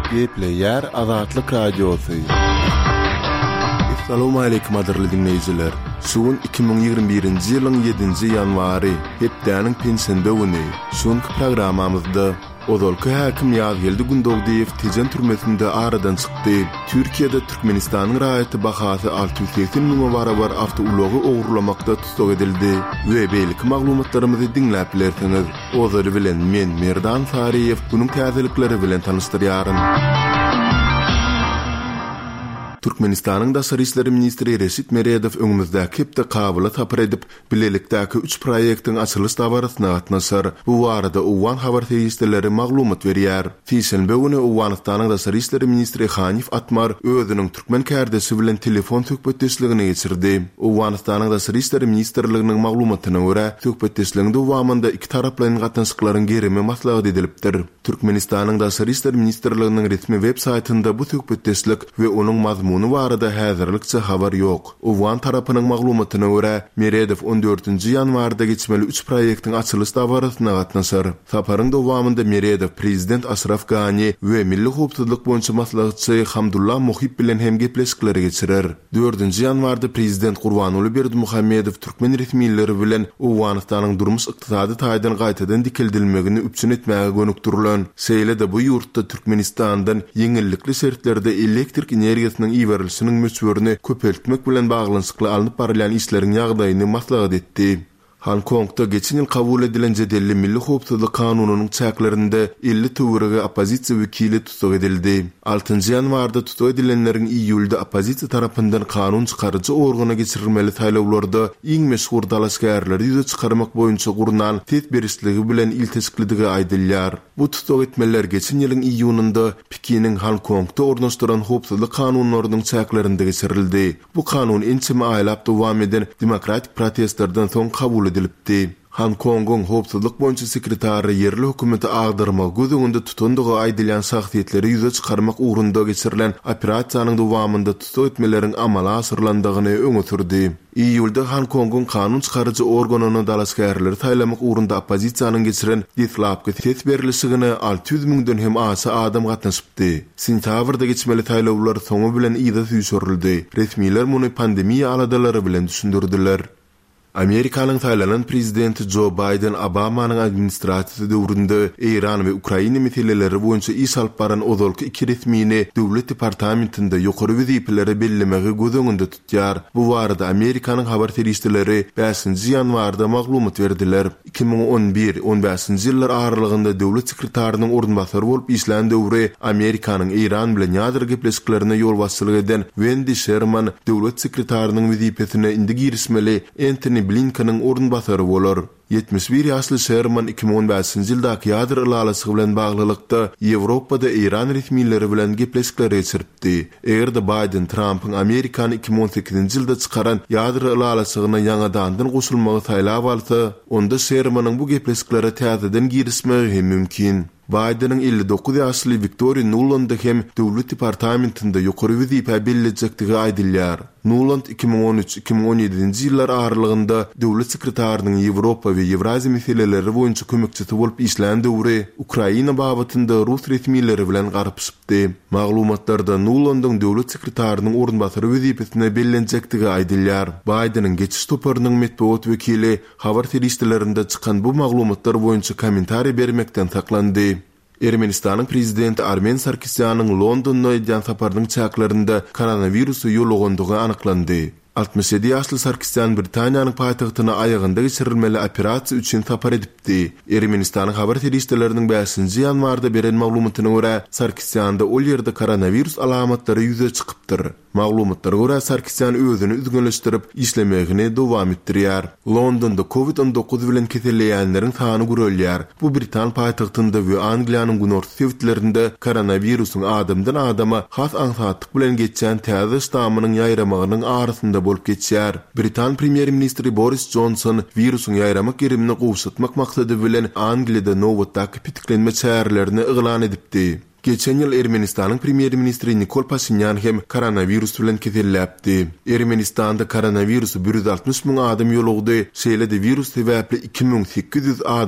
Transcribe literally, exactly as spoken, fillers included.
Gepleyer Azatlyk Radiosu. Assalamu alaykum adyrly dinleyijiler. Şuun iki bin ýygrimi birinji ýylyň ýedinji ýanwary, hepdäniň pensiýende güni. Şuňky programamyzda Odolky häkim Ýazgeldi Gündogdiýew Tejen türmesinde aradan çykdy. Türkiýede Türkmenistanyň raýaty bahasy alty yüz seksen miň barabar awtoulogy ogurlamakda tutsak edildi. We beýlik maglumatlarymyzy dinläp bilersiňiz. Ozary bilen men Merdan Sariýew bunyň täzelikleri bilen tanışdyrýaryn. Türkmenistanyň Daşary işleri ministri Reşit Meredow öňümüzdäki hepde kabyla tapyr edip, bilelikdäki üç proýektiň açylış dabaryna gatnaşar. Bu barada Uwan habar teýisleri maglumat berýär. Fiýsenbe güni Uwanystanyň Daşary işleri ministri Hanif Atmar özüniň türkmen kärdesi bilen telefon söhbetdeşligini geçirdi. Uwanystanyň Daşary işleri ministrliginiň maglumatyna görä, söhbetdeşliginde Uwamanda iki taraplyň gatnaşyklaryň gerimi maslahat edilipdir. Türkmenistanyň Daşary işleri ministrliginiň resmi web saytynda bu söhbetdeşlik we onuň mazmunu Munu barada häzirlikçe habar ýok. Uwan tarapynyň maglumatyna görä, Meredow on dördünji ýanwarda geçmeli üç proýektiň açylış dabaryna gatnaşar. Saparyň dowamında Meredow prezident Ashraf Ghani we milli howpsuzlyk boýunça maslahatçy Hamdullah Mohib bilen hem gepleşikleri geçirer. dördünji ýanwarda prezident Gurbanuly Berdimuhammedow türkmen resmiýetleri bilen Uwanystanyň durmuş ykdysady taýdan gaýtadan dikildilmegini üpçün etmäge gönükdirilen. Seýlede bu ýurtda Türkmenistandan ýeňillikli şertlerde elektrik energiýasynyň iwerilişiniň möçberini köpeltmek bilen baglanyşykly alınıp barýan işleriň ýagdaýyny maslahat etdi. Hong Kong'da geçen yıl kabul edilen jedelli milli howpsuzlyk kanunynyň çäklerinde elli töwerege opozisiýa wekili tutsak edildi. altynji ýanwarda tutsak edilenleriň iýulda opozisiýa tarapyndan kanun çykarjy organa geçirilmeli taýlawlarda iň meşhur dalaşgärleri ýüze çykarmak boýunça gurunan tedbirçiligi bilen ilteşiklidigi aýdylýar. Bu tutsak etmeler geçen ýylyň iýunynda Pikiniň Hong Kong'da ornaşdyran howpsuzlyk kanunlarynyň çäklerinde geçirildi. Bu kanun ençeme aýlap dowam eden demokratik protestlerden soň kabul edilipdi. Hong Kong'un howpsuzlyk boýunça sekretary yerli hökümeti agdyrma gözüňde tutandygy aýdylan şahsiýetleri ýüze çykarmak ugrunda geçirilen operasiýanyň dowamında tutsak etmeleriň amala asyrlandygyny öňe sürdi. Iýulda Hong Kong'un kanun çykarjy organyny dalaşgärleri taýlamak ugrunda opozisiýanyň geçiren ditlapky tedbirçiligine alty yüz miňden hem asa adam gatnaşypdy. Sentýabrda geçmeli taýlawlar soňu bilen ýyda süýşürildi. Resmiýetler muny pandemiýa aladalary bilen düşündirdiler. Amerikanyň taýlanan prezidenti Joe Biden Obamanyň administrasiýasy döwründe Iran we Ukraina meseleleri boýunça iş alyp baran ozalky iki resmiýini döwlet departamentinde ýokary wezipeleri bellemegi gözüňünde tutýar. Bu barada Amerikanyň habar terişleri beşinji ýanwarda maglumat berdiler. iki bin on bir on beşinji ýyllar aralygynda döwlet sekretarynyň ornbasary bolup işlän döwri Amerikanyň Iran bilen ýadyr gepleşiklerine ýol başçylyk eden Wendy Sherman döwlet sekretarynyň wezipesine indi girismeli Anthony Blinken'in ornbasary bolar. yetmiş bir ýaşly Sherman iki bin on beşinji ýyldaky ýadyr ýylalasy bilen baglylykda Ýewropada Iran resmiýetleri bilen gepleşikler geçiripdi. Egerde Biden Trump'yň Amerikany iki bin on sekizinji ýylda çykaran ýadyr ýylalasyna ýangadan goşulmagy taýlap alsa, onda Shermanyň bu gepleşiklere täzeden girismegi hem mümkin. Biden'ın elli dokuz ýaşly Victoria Nuland hem döwlet departamentinde ýokary wezipe bellejektigi aýdylýar. Nuland iki bin on üç iki bin on ýedinji ýyllar aralygynda döwlet sekretarynyň Ýewropa we Ewraziýa meseleleri boýunça kömekçisi bolup işlän döwri Ukraina babatynda Rus resmiýetleri bilen garpyşypdy. Maglumatlarda Nulandyň döwlet sekretarynyň ornbasary wezipesine bellenjektigi aýdylýar. Biden'ın geçiş toparynyň metbuat wekili habar terişlerinde çykan bu maglumatlar boýunça kommentariýa bermekden saklandy. Ermenistanyň prezidenti Armen Sarkisyaныň Londonda edýän saparynyň çäklerinde koronawirusu ýolagandygy anyklandy. altmış ýedi ýaşly Sarkisyan Britaniýanyň paýtagtyna aýagynda geçirilmeli operasiýa üçin tapar edipdi. Ermenistanyň habar terişleriniň beşinji ýanwarda beren maglumatyna görä, Sarkisyanda ol ýerde koronavirus alamatlary ýüze çykypdyr. Maglumatlara görä Sarkisyan özüni üzgünleşdirip işlemegini dowam etdirýär. Londonda covid on dokuz bilen keselleýänleriň sany görülýär. Bu Britan paýtagtynda we Angliýanyň günorta sewitlerinde koronavirusyň adamdan adama has ansatlyk bilen geçen täze ştamynyň ýaýramagynyň arasynda bolup geçýär. Britan premier ministri Boris Johnson virusyň ýaýramak gerimini gowşatmak maksady bilen Angliýada nowatdaky pitiklenme çärelerini yglan edipdi. Geçen yıl Ermenistan'ın premier ministri Nikol Pashinyan hem koronavirus bilen keselläpdi. Ermenistan'da koronavirusu bir yüz altmış bin adam ýolugdy. Şeýle-de virus sebäpli iki bin sekiz yüz adam